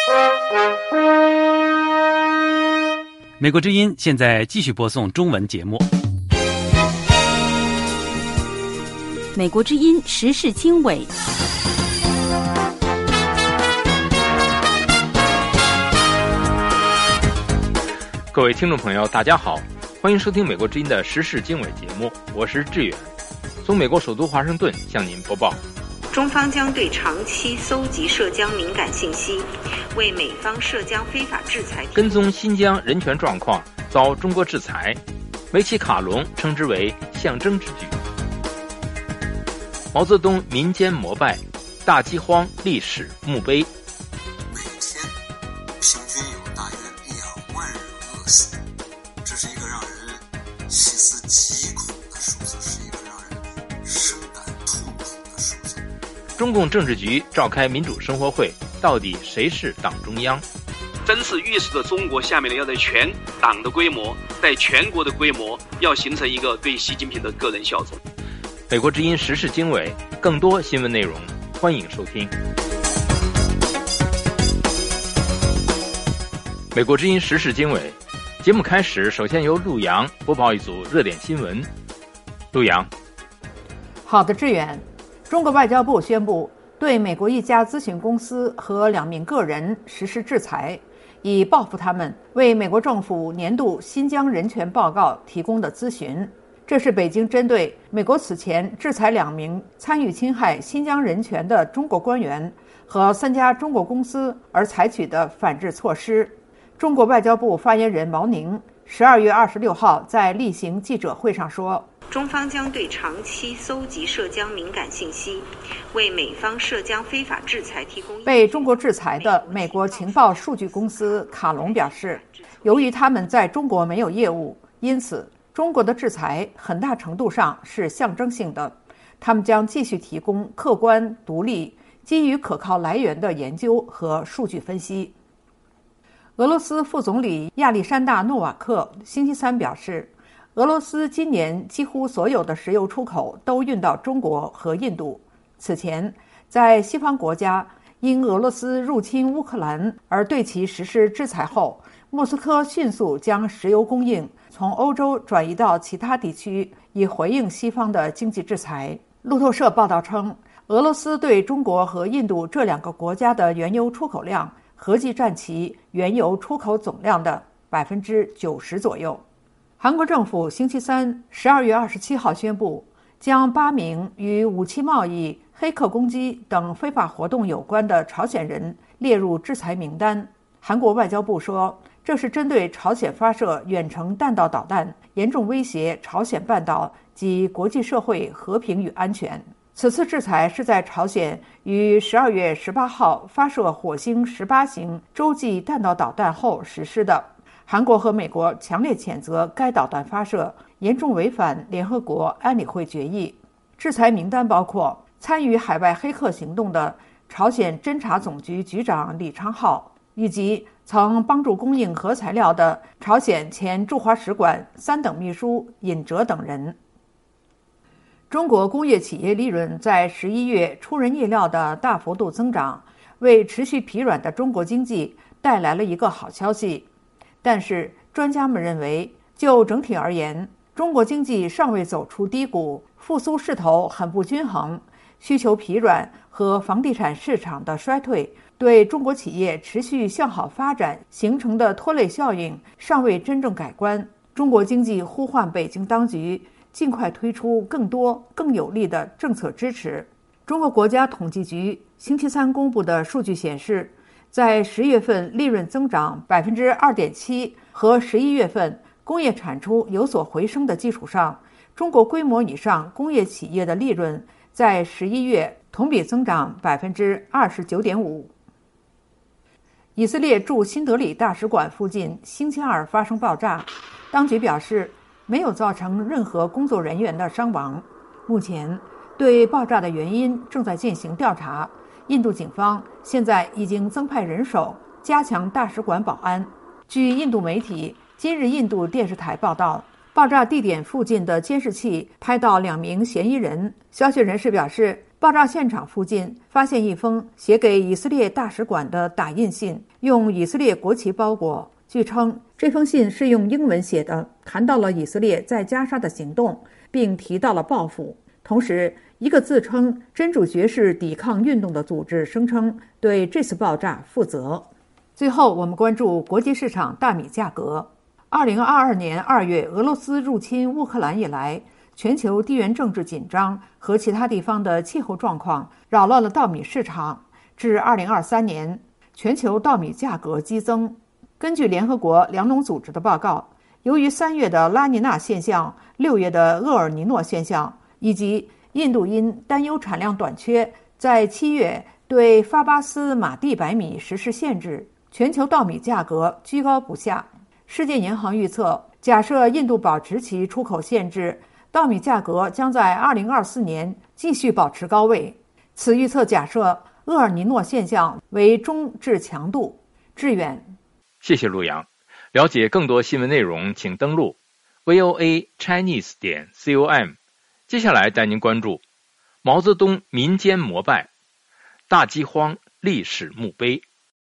美国之音现在继续播送中文节目。 美国之音时事经纬。 各位听众朋友，大家好，欢迎收听美国之音的时事经纬节目，我是志远，从美国首都华盛顿向您播报。 中方将对长期搜集涉疆敏感信息，为美方涉疆非法制裁跟踪新疆人权状况遭中国制裁，维奇卡隆称之为象征之举。毛泽东民间膜拜，大饥荒历史墓碑。 每天平均有大约2万人饿死，这是一个让人细思极恐的数字，是一个让人深感痛苦的数字。 中共政治局召开民主生活会，到底谁是党中央？ 真是预示着中国下面的要在全党的规模，在全国的规模，要形成一个对习近平的个人效忠。 美国之音时事经纬，更多新闻内容，欢迎收听。美国之音时事经纬节目开始，首先由陆洋播报一组热点新闻。陆洋。 好的，志远。中国外交部宣布对美国一家咨询公司和2名个人实施制裁，以报复他们为美国政府年度新疆人权报告提供的咨询。这是北京针对美国此前制裁2名参与侵害新疆人权的中国官员和3家中国公司而采取的反制措施。中国外交部发言人毛宁12月26号在例行记者会上说， 中方将对长期搜集涉疆敏感信息，为美方涉疆非法制裁提供。 被中国制裁的美国情报数据公司卡隆表示，由于他们在中国没有业务，因此中国的制裁很大程度上是象征性的，他们将继续提供客观、独立、基于可靠来源的研究和数据分析。俄罗斯副总理亚历山大·诺瓦克星期三表示，俄罗斯今年几乎所有的石油出口都运到中国和印度。此前，在西方国家因俄罗斯入侵乌克兰而对其实施制裁后，莫斯科迅速将石油供应从欧洲转移到其他地区，以回应西方的经济制裁。路透社报道称，俄罗斯对中国和印度这2个国家的原油出口量合计占其原油出口总量的90%左右。韩国政府星期三12月27号宣布，将8名与武器贸易、黑客攻击等非法活动有关的朝鲜人列入制裁名单。韩国外交部说，这是针对朝鲜发射远程弹道导弹，严重威胁朝鲜半岛及国际社会和平与安全。此次制裁是在朝鲜于12月18号发射火星18型洲际弹道导弹后实施的。韩国和美国强烈谴责该导弹发射，严重违反联合国安理会决议。制裁名单包括参与海外黑客行动的朝鲜侦察总局局长李昌镐，以及曾帮助供应核材料的朝鲜前驻华使馆3等秘书尹哲等人。中国工业企业利润在11月出人意料的大幅度增长，为持续疲软的中国经济带来了一个好消息。但是专家们认为，就整体而言，中国经济尚未走出低谷，复苏势头很不均衡，需求疲软和房地产市场的衰退对中国企业持续向好发展形成的拖累效应尚未真正改观。中国经济呼唤北京当局尽快推出更多更有力的政策支持。中国国家统计局星期三公布的数据显示，在10月份利润增长 2.7% 和11月份工业产出有所回升的基础上，中国规模以上工业企业的利润在11月同比增长 29.5%。以色列驻新德里大使馆附近星期二发生爆炸，当局表示没有造成任何工作人员的伤亡。目前对爆炸的原因正在进行调查。印度警方现在已经增派人手加强大使馆保安。据印度媒体今日印度电视台报道，爆炸地点附近的监视器拍到2名嫌疑人。消息人士表示， 爆炸现场附近发现一封写给以色列大使馆的打印信，用以色列国旗包裹。据称，这封信是用英文写的，谈到了以色列在加沙的行动，并提到了报复。同时，一个自称真主爵士抵抗运动的组织声称对这次爆炸负责。最后，我们关注国际市场大米价格。2022年2月，俄罗斯入侵乌克兰以来，全球地缘政治紧张和其他地方的气候状况扰乱了稻米市场，至2023年，全球稻米价格激增。根据联合国粮农组织的报告，由于3月的拉尼娜现象、6月的厄尔尼诺现象，以及印度因担忧产量短缺，在7月对发巴斯马地白米实施限制，全球稻米价格居高不下。世界银行预测，假设印度保持其出口限制，稻米价格将在2024年继续保持高位。此预测假设厄尔尼诺现象为中至强度。志远， 谢谢陆阳。了解更多新闻内容，请登录 voachinese.com。接下来带您关注毛泽东民间膜拜，大饥荒历史墓碑。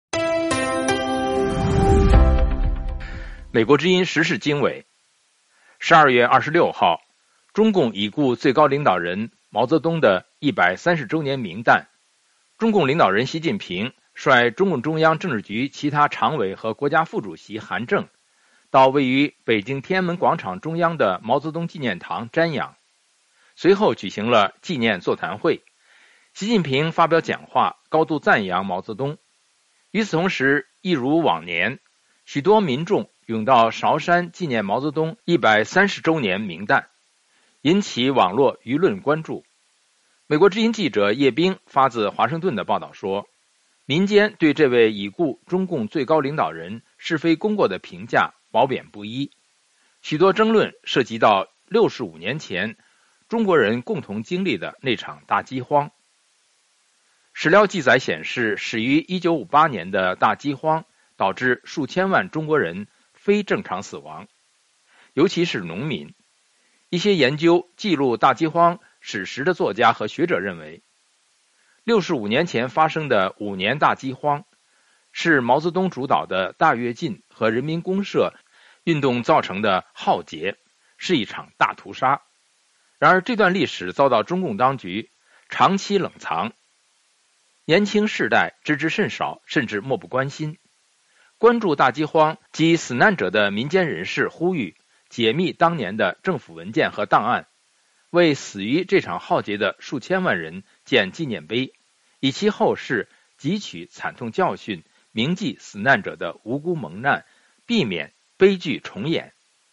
美国之音时事经纬，12月26号，中共已故最高领导人毛泽东的130周年冥诞，中共领导人习近平率中共中央政治局其他常委和国家副主席韩正到位于北京天安门广场中央的毛泽东纪念堂瞻仰，随后举行了纪念座谈会。习近平发表讲话，高度赞扬毛泽东。与此同时，一如往年，许多民众涌到韶山纪念毛泽东130周年冥诞，引起网络舆论关注。美国之音记者叶冰发自华盛顿的报道说，民间对这位已故中共最高领导人是非功过的评价褒贬不一，许多争论涉及到65年前中国人共同经历的那场大饥荒。史料记载显示，始于1958年的大饥荒导致数千万中国人非正常死亡，尤其是农民。一些研究记录大饥荒史实的作家和学者认为，65年前发生的5年大饥荒是毛泽东主导的大跃进和人民公社运动造成的浩劫，是一场大屠杀。然而这段历史遭到中共当局长期冷藏，年轻世代知之甚少，甚至漠不关心。关注大饥荒及死难者的民间人士呼吁解密当年的政府文件和档案，为死于这场浩劫的数千万人建纪念碑，以其后世汲取惨痛教训，铭记死难者的无辜蒙难，避免悲剧重演。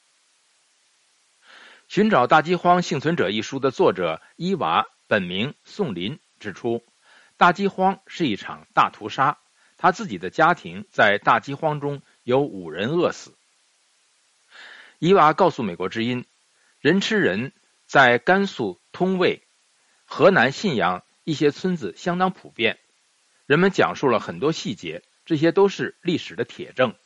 寻找大饥荒幸存者一书的作者伊娃本名宋林指出，大饥荒是一场大屠杀，他自己的家庭在大饥荒中有5人饿死。伊娃告诉美国之音，人吃人在甘肃通渭、河南信阳一些村子相当普遍，人们讲述了很多细节，这些都是历史的铁证。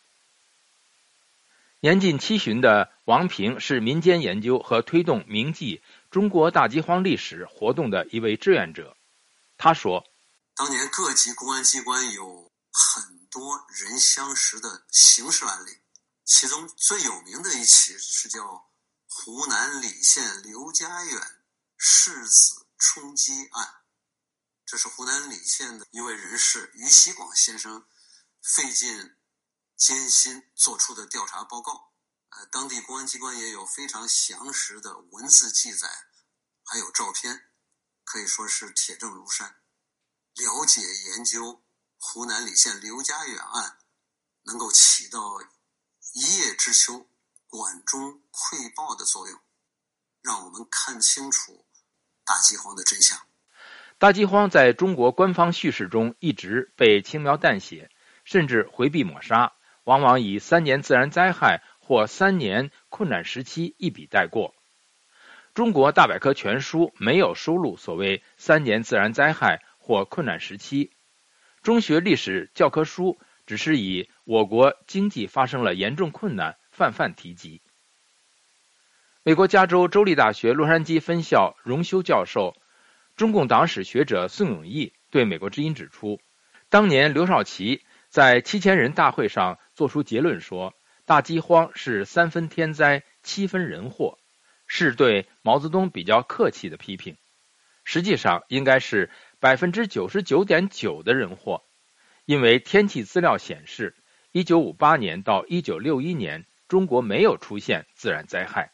年近70的王平是民间研究和推动铭记中国大饥荒历史活动的一位志愿者。他说， 当年各级公安机关有很多人相识的刑事案例，其中最有名的一起是叫湖南澧县刘家远世子冲击案。这是湖南澧县的一位人士于锡广先生费尽艰辛做出的调查报告，当地公安机关也有非常详实的文字记载，还有照片，可以说是铁证如山。了解研究湖南澧县刘家远案，能够起到一叶知秋、管中窥豹的作用，让我们看清楚大饥荒的真相。 大饥荒在中国官方叙事中一直被轻描淡写，甚至回避抹杀，往往以3年自然灾害或3年困难时期一笔带过。中国大百科全书没有收录所谓3年自然灾害或困难时期，中学历史教科书只是以我国经济发生了严重困难泛泛提及。美国加州州立大学洛杉矶分校荣休教授、 中共党史学者宋永毅对美国之音指出，当年刘少奇在7000人大会上作出结论说，大饥荒是3分天灾7分人祸，是对毛泽东比较客气的批评。实际上应该是 99.9% 的人祸，因为天气资料显示1958年到1961年中国没有出现自然灾害。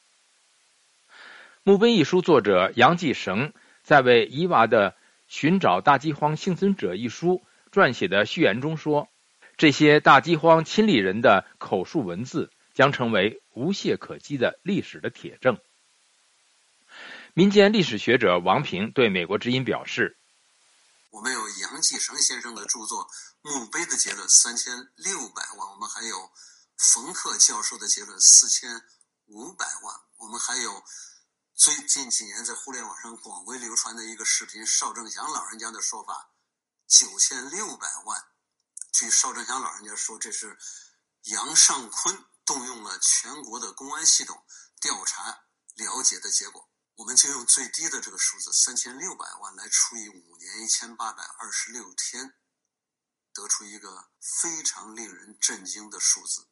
墓碑一书作者杨继绳在为伊娃的《寻找大饥荒幸存者》一书撰写的序言中说，这些大饥荒亲历人的口述文字将成为无懈可击的历史的铁证。民间历史学者王平对美国之音表示， 我们有杨继绳先生的著作《墓碑的结论3600万，我们还有冯克教授的结论4500万，我们还有最近几年在互联网上广为流传的一个视频，邵正祥老人家的说法9600万。据邵正祥老人家说，这是杨尚昆动用了全国的公安系统调查了解的结果。我们就用最低的这个数字3600万来除以5年1826天，得出一个非常令人震惊的数字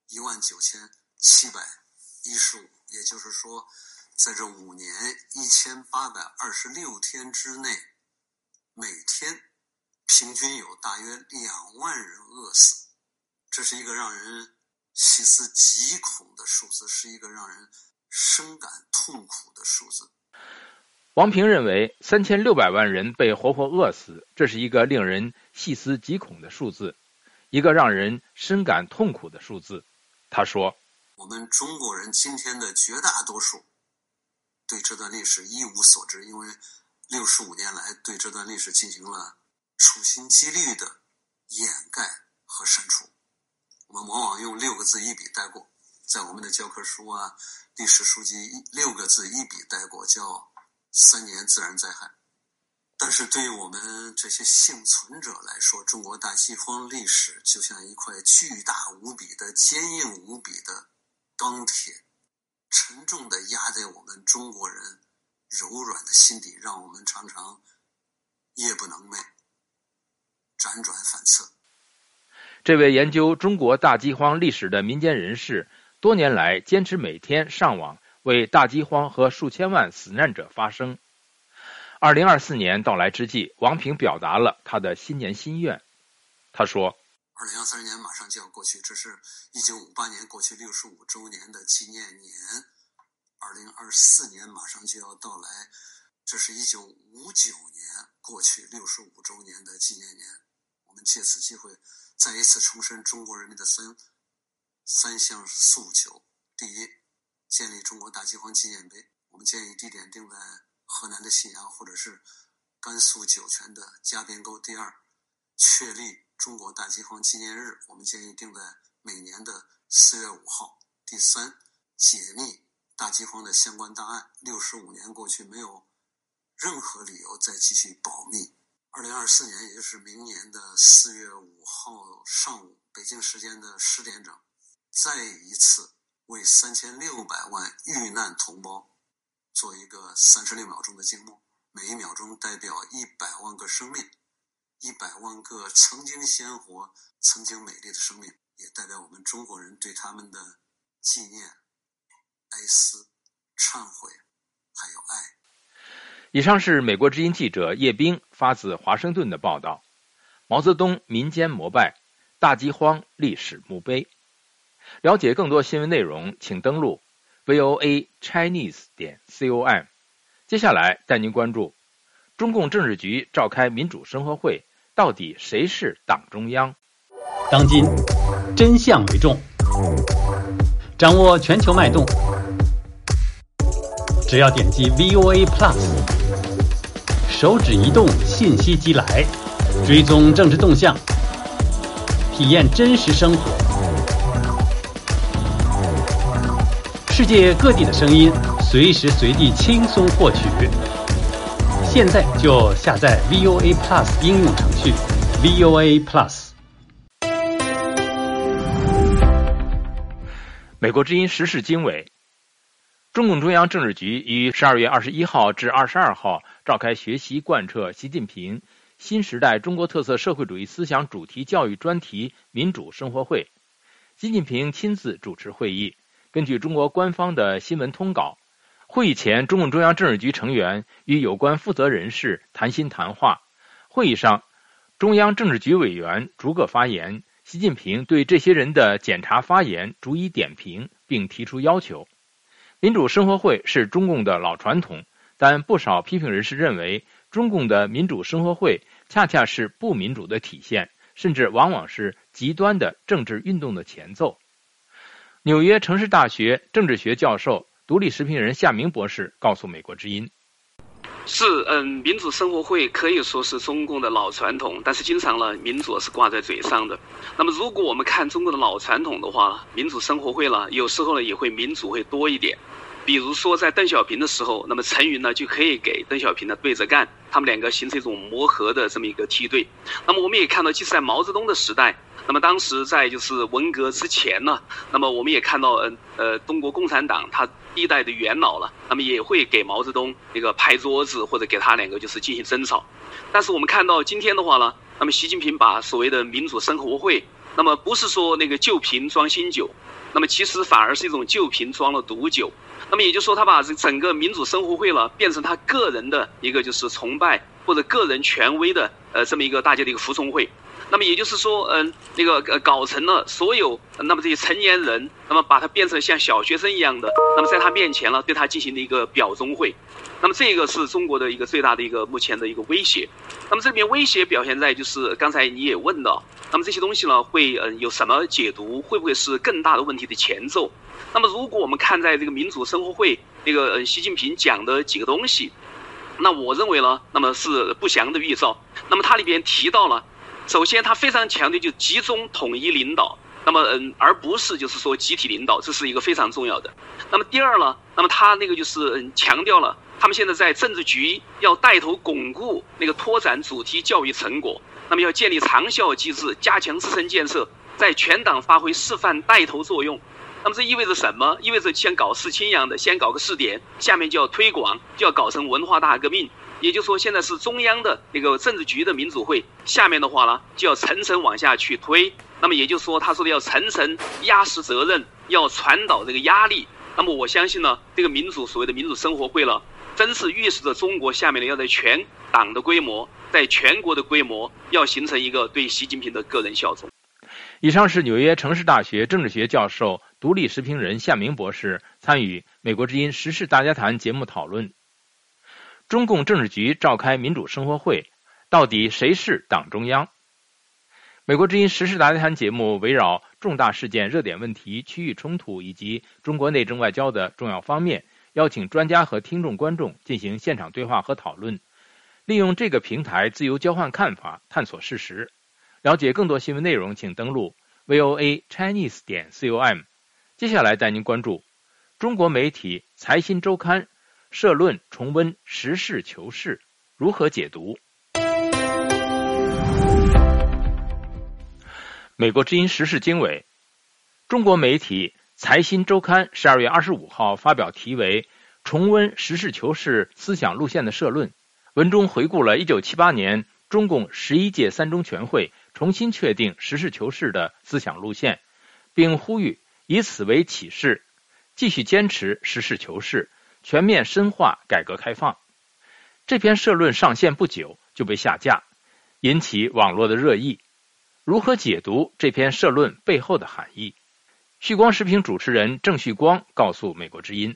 19715，也就是说在这5年1826天之内，每天平均有大约2万人饿死。这是一个让人细思极恐的数字，是一个让人深感痛苦的数字。 王平认为3600万人被活活饿死，这是一个令人细思极恐的数字，一个让人深感痛苦的数字。他说， 我们中国人今天的绝大多数对这段历史一无所知，因为65年来对这段历史进行了处心积虑的掩盖和删除。我们往往用6个字一笔带过，在我们的教科书啊、历史书籍6个字一笔带过，叫3年自然灾害。但是对于我们这些幸存者来说，中国大饥荒历史就像一块巨大无比的、坚硬无比的钢铁，沉重地压在我们中国人柔软的心底，让我们常常夜不能寐，辗转反侧。 这位研究中国大饥荒历史的民间人士，多年来坚持每天上网为大饥荒和数千万死难者发声。2024年到来之际，王平表达了他的新年心愿。他说 ，2023年马上就要过去，这是1958年过去65周年的纪念年，2024年马上就要到来，这是1959年过去65周年的纪念年。我们借此机会再一次重申中国人民的三项诉求。第一，建立中国大饥荒纪念碑，我们建议地点定在河南的信阳或者是甘肃酒泉的加边沟。第二，确立中国大饥荒纪念日，我们建议定在每年的4月5号。第三，解密大饥荒的相关档案，65年过去，没有任何理由再继续保密。2024年，也就是明年的4月5号上午，北京时间的10点整，再一次为3600万遇难同胞做一个36秒钟的静默，每一秒钟代表100万个生命，100万个曾经鲜活、曾经美丽的生命，也代表我们中国人对他们的纪念、哀思、忏悔，还有爱。 以上是美国之音记者叶冰发自华盛顿的报道。毛泽东民间膜拜，大饥荒历史墓碑。了解更多新闻内容，请登录 voachinese.com。接下来带您关注中共政治局召开民主生活会，到底谁是党中央？ 当今真相为重，掌握全球脉动，只要点击 VOA Plus， 手指移动，信息即来，追踪政治动向，体验真实生活。世界各地的声音，随时随地轻松获取。现在就下载 VOA Plus 应用程序 VOA Plus。 美国之音时事经纬。中共中央政治局于12月21号至22号召开学习贯彻习近平新时代中国特色社会主义思想主题教育专题民主生活会。习近平亲自主持会议。根据中国官方的新闻通稿，会议前，中共中央政治局成员与有关负责人士谈心谈话。会议上，中央政治局委员逐个发言，习近平对这些人的检查发言逐一点评，并提出要求。民主生活会是中共的老传统，但不少批评人士认为，中共的民主生活会恰恰是不民主的体现，甚至往往是极端的政治运动的前奏。纽约城市大学政治学教授、独立时评人夏明博士告诉美国之音： 民主生活会可以说是中共的老传统，但是经常呢，民主是挂在嘴上的。那么，如果我们看中国的老传统的话，民主生活会呢，有时候呢也会民主会多一点。比如说，在邓小平的时候，那么陈云呢就可以给邓小平呢对着干，他们两个形成一种磨合的这么一个梯队。那么我们也看到，即使在毛泽东的时代，那么当时在就是文革之前呢，那么我们也看到中国共产党他第一代的元老了，那么也会给毛泽东那个拍桌子，或者给他两个就是进行争吵。但是我们看到今天的话呢，那么习近平把所谓的民主生活会，那么不是说那个旧瓶装新酒，那么其实反而是一种旧瓶装了毒酒。那么也就是说，他把这整个民主生活会了变成他个人的一个就是崇拜或者个人权威的这么一个大家的一个服从会。那么也就是说，搞成了所有那么这些成年人，那么把它变成像小学生一样的，那么在他面前了对他进行的一个表忠会。那么这个是中国的一个最大的一个目前的一个威胁。那么这里面威胁表现在就是刚才你也问到，那么这些东西呢会有什么解读？会不会是更大的问题的前奏？那么如果我们看在这个民主生活会这个习近平讲的几个东西，那我认为呢，那么是不祥的预兆。那么它里边提到了，首先他非常强调就集中统一领导，那么而不是就是说集体领导，这是一个非常重要的。那么第二呢，那么他那个就是强调了他们现在在政治局要带头巩固那个拓展主题教育成果，那么要建立长效机制，加强自身建设，在全党发挥示范带头作用。那么这意味着什么？意味着像搞事情一样的，先搞个试点，下面就要推广，就要搞成文化大革命。也就是说，现在是中央的那个政治局的民主会，下面的话呢，就要层层往下去推。那么也就是说，他说的要层层压实责任，要传导这个压力。那么我相信呢，这个民主所谓的民主生活会了，真是预示着中国下面的要在全党的规模，在全国的规模，要形成一个对习近平的个人效忠。 以上是纽约城市大学政治学教授、独立时评人夏明博士参与美国之音时事大家谈节目讨论。中共政治局召开民主生活会，到底谁是党中央？美国之音时事大家谈节目围绕重大事件、热点问题、区域冲突以及中国内政外交的重要方面，邀请专家和听众观众进行现场对话和讨论，利用这个平台自由交换看法，探索事实。了解更多新闻内容，请登录 voachinese.com。 接下来带您关注中国媒体财新周刊社论重温实事求是，如何解读？美国之音时事经纬，中国媒体财新周刊12月25号发表题为重温实事求是思想路线的社论，文中回顾了1978年中共11届三中全会重新确定实事求是的思想路线，并呼吁以此为启示，继续坚持实事求是，全面深化改革开放。这篇社论上线不久就被下架，引起网络的热议。如何解读这篇社论背后的含义？旭光时评主持人郑旭光告诉美国之音。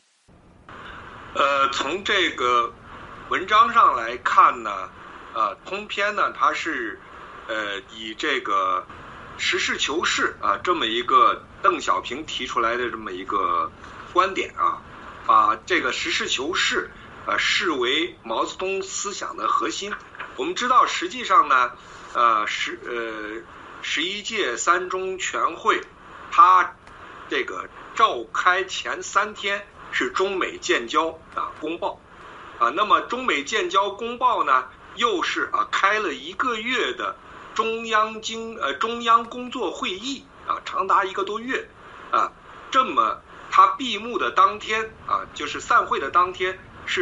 从这个文章上来看呢，通篇呢，它是以这个实事求是这么一个邓小平提出来的这么一个观点把这个实事求是视为毛泽东思想的核心。我们知道，实际上呢11届三中全会，它这个召开前3天是中美建交公报那么中美建交公报呢，又是开了1个月的中央工作会议长达1个多月这么它闭幕的当天就是散会的当天是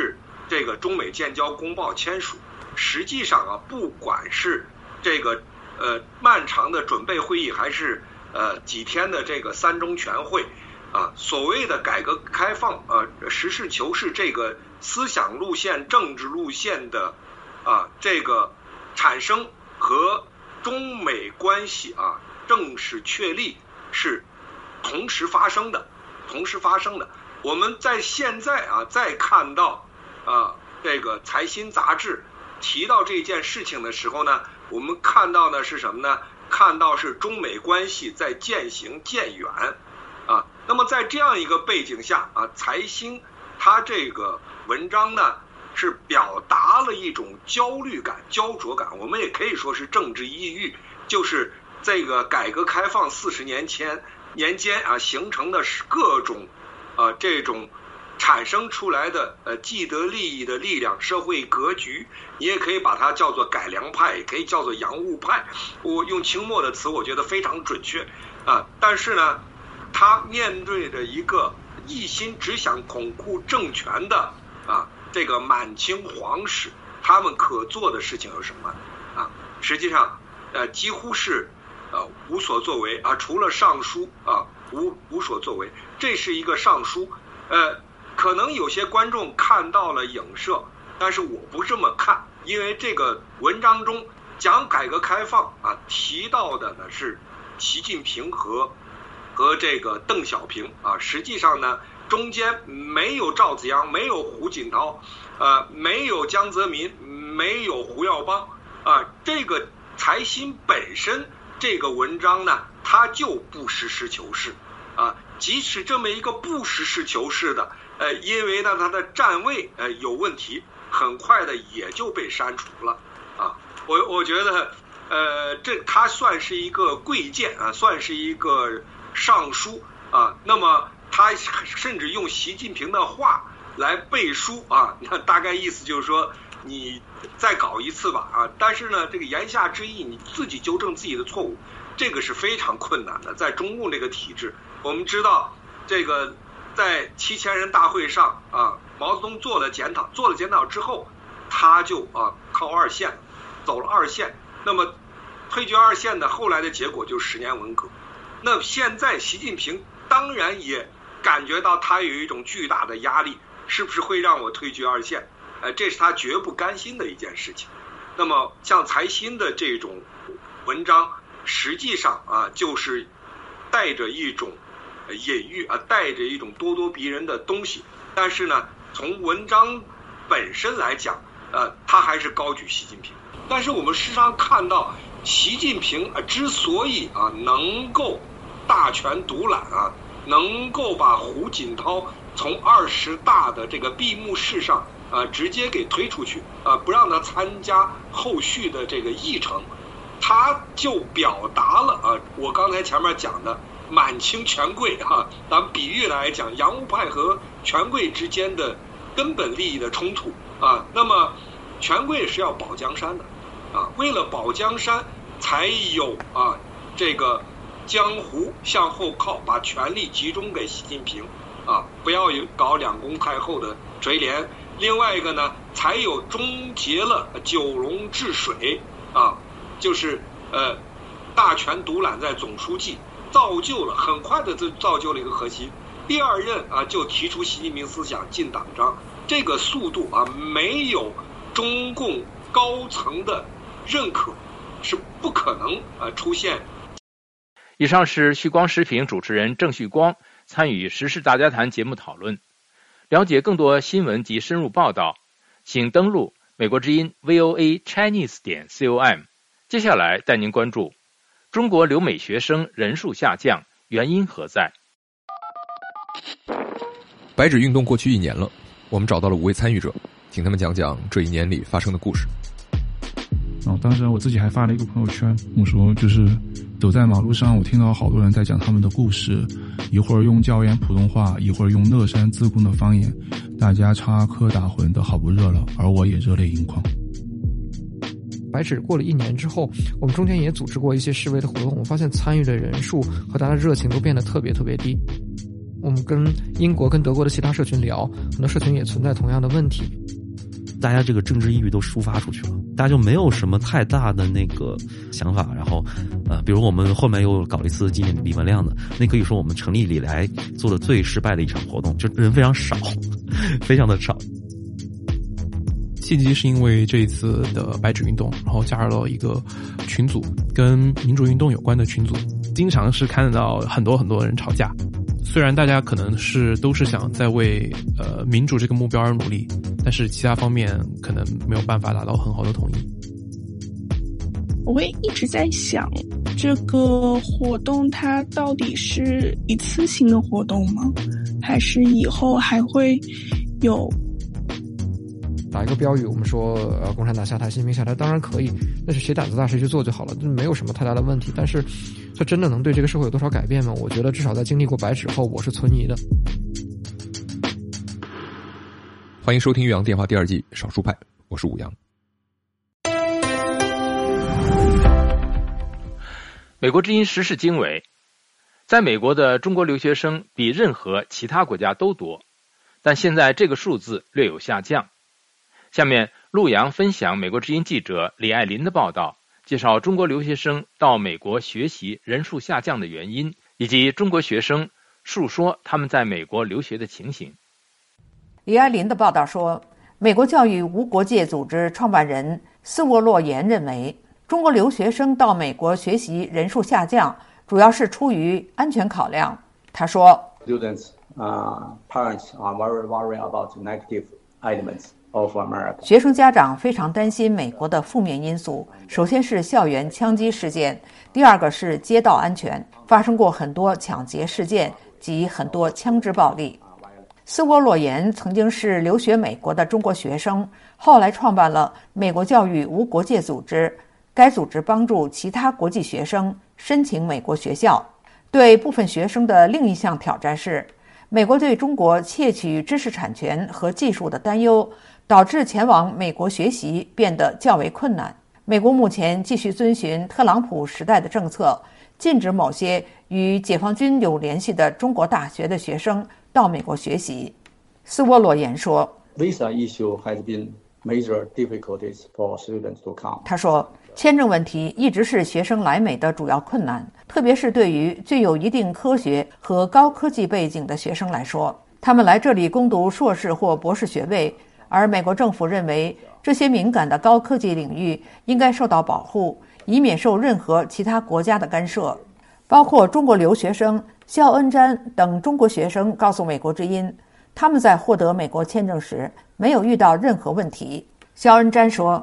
这个中美建交公报签署。实际上啊，不管是这个漫长的准备会议，还是几天的这个3中全会啊，所谓的改革开放实事求是这个思想路线、政治路线的这个产生和中美关系正式确立是同时发生的。我们在现在再看到这个财新杂志提到这件事情的时候呢，我们看到的是什么呢？看到是中美关系在渐行渐远那么在这样一个背景下财新他这个文章呢是表达了一种焦虑感、焦灼感，我们也可以说是政治抑郁，就是这个改革开放40年间形成的各种这种产生出来的既得利益的力量、社会格局，你也可以把它叫做改良派，也可以叫做洋务派。我用清末的词，我觉得非常准确但是呢，他面对着一个一心只想巩固政权的这个满清皇室，他们可做的事情有什么实际上几乎是无所作为除了上书无所作为。这是一个上书可能有些观众看到了影射，但是我不这么看，因为这个文章中讲改革开放提到的呢是习近平和这个邓小平实际上呢中间没有赵紫阳，没有胡锦涛没有江泽民，没有胡耀邦这个财新本身这个文章呢，它就不实事求是即使这么一个不实事求是的因为呢它的站位有问题，很快的也就被删除了我觉得这它算是一个贵贱算是一个上书那么他甚至用习近平的话来背书那大概意思就是说你再搞一次吧但是呢这个言下之意你自己纠正自己的错误，这个是非常困难的。在中共这个体制，我们知道这个在7000人大会上毛泽东做了检讨之后，他就靠二线走了二线，那么退居二线的后来的结果就是10年文革。那现在习近平当然也感觉到他有一种巨大的压力，是不是会让我退居二线这是他绝不甘心的一件事情。那么像财新的这种文章实际上就是带着一种隐喻带着一种咄咄逼人的东西，但是呢从文章本身来讲他还是高举习近平。但是我们事实上看到习近平之所以能够大权独揽能够把胡锦涛从20大的这个闭幕式上直接给推出去不让他参加后续的这个议程，他就表达了我刚才前面讲的满清权贵咱们比喻来讲洋务派和权贵之间的根本利益的冲突那么权贵是要保江山的为了保江山才有这个江湖向后靠，把权力集中给习近平不要搞两宫太后的垂帘。另外一个呢，才有终结了九龙治水就是大权独揽在总书记，很快的就造就了一个核心。第二任就提出习近平思想进党章，这个速度没有中共高层的认可是不可能出现。 以上是旭光时评主持人郑旭光参与时事大家谈节目讨论。了解更多新闻及深入报道，请登录美国之音 voachinese.com。 接下来带您关注中国留美学生人数下降，原因何在？ 白纸运动过去1年了，我们找到了5位参与者，请他们讲讲这1年里发生的故事。 当时我自己还发了一个朋友圈，我说就是走在马路上，我听到好多人在讲他们的故事，一会儿用椒盐普通话，一会儿用乐山自贡的方言，大家插科打诨的好不热闹，而我也热泪盈眶。 白纸过了1年之后，我们中间也组织过一些示威的活动，我发现参与的人数和大家的热情都变得特别低。我们跟英国跟德国的其他社群聊，很多社群也存在同样的问题。 大家这个政治抑郁都抒发出去了，大家就没有什么太大的那个想法。然后比如我们后面又搞了一次纪念李文亮的，那可以说我们成立以来做的最失败的一场活动，就人非常少，非常的少。 契机是因为这一次的白纸运动，然后加入了一个群组，跟民主运动有关的群组，经常是看到很多人吵架。虽然大家可能都是想在为民主这个目标而努力，但是其他方面可能没有办法达到很好的统一。 我会一直在想，这个活动它到底是一次性的活动吗？还是以后还会有？ 打一个标语，我们说共产党下台，习近平下台，当然可以，那是谁胆子大谁去做就好了，没有什么太大的问题。但是这真的能对这个社会有多少改变吗？我觉得至少在经历过白纸后，我是存疑的。 欢迎收听岳阳电话第2季少数派，我是武阳。 美国之音时事经纬，在美国的中国留学生比任何其他国家都多，但现在这个数字略有下降。下面陆阳分享美国之音记者李爱林的报道，介绍中国留学生到美国学习人数下降的原因，以及中国学生述说他们在美国留学的情形。 李爱林的报道说，美国教育无国界组织创办人斯沃洛言认为，中国留学生到美国学习人数下降，主要是出于安全考量。他说 Students, parents are very worried about negative elements.Of America. 学生家长非常担心美国的负面因素，首先是校园枪击事件，第二个是街道安全，发生过很多抢劫事件及很多枪支暴力。斯沃洛言曾经是留学美国的中国学生，后来创办了美国教育无国界组织，该组织帮助其他国际学生申请美国学校。对部分学生的另一项挑战是，美国对中国窃取知识产权和技术的担忧，导致前往美国学习变得较为困难。美国目前继续遵循特朗普时代的政策，禁止某些与解放军有联系的中国大学的学生到美国学习。斯沃洛言说 Visa issue has been major difficulties for students to come. 他说，签证问题一直是学生来美的主要困难，特别是对于具有一定科学和高科技背景的学生来说，他们来这里攻读硕士或博士学位，而美国政府认为这些敏感的高科技领域应该受到保护，以免受任何其他国家的干涉。包括中国留学生肖恩詹等中国学生告诉美国之音，他们在获得美国签证时没有遇到任何问题。肖恩詹说，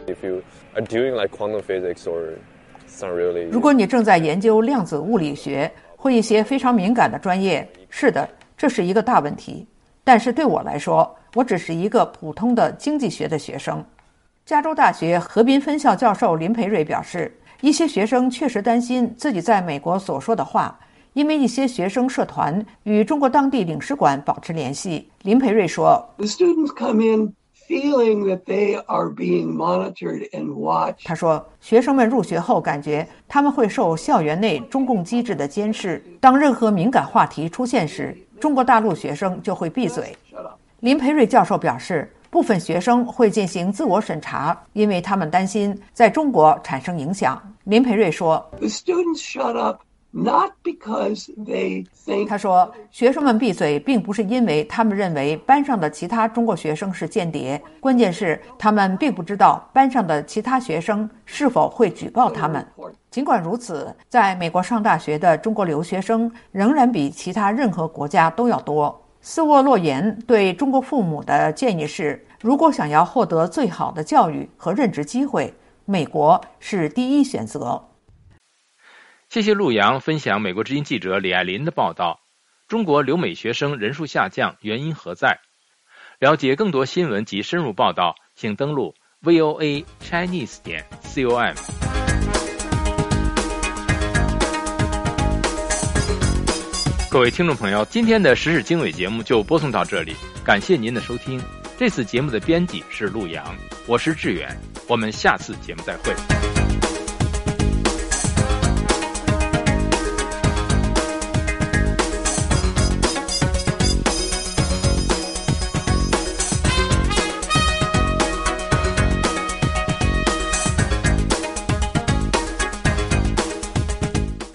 如果你正在研究量子物理学或一些非常敏感的专业，是的，这是一个大问题。但是对我来说，我只是一个普通的经济学的学生。加州大学河滨分校教授林培瑞表示，一些学生确实担心自己在美国所说的话，因为一些学生社团与中国当地领事馆保持联系。林培瑞说 The students come in feeling that they are being monitored and watched. 他说，学生们入学后感觉他们会受校园内中共机制的监视，当任何敏感话题出现时，中国大陆学生就会闭嘴。林培瑞教授表示，部分学生会进行自我审查，因为他们担心在中国产生影响。林培瑞说 The students shut up not because they think. 他说，学生们闭嘴并不是因为他们认为班上的其他中国学生是间谍，关键是他们并不知道班上的其他学生是否会举报他们。尽管如此，在美国上大学的中国留学生仍然比其他任何国家都要多。斯沃洛言对中国父母的建议是，如果想要获得最好的教育和任职机会，美国是第一选择。 谢谢陆阳分享美国之音记者李爱林的报道。中国留美学生人数下降，原因何在？了解更多新闻及深入报道，请登录 voachinese.com。各位听众朋友，今天的时事经纬节目就播送到这里，感谢您的收听。这次节目的编辑是陆阳，我是志远，我们下次节目再会。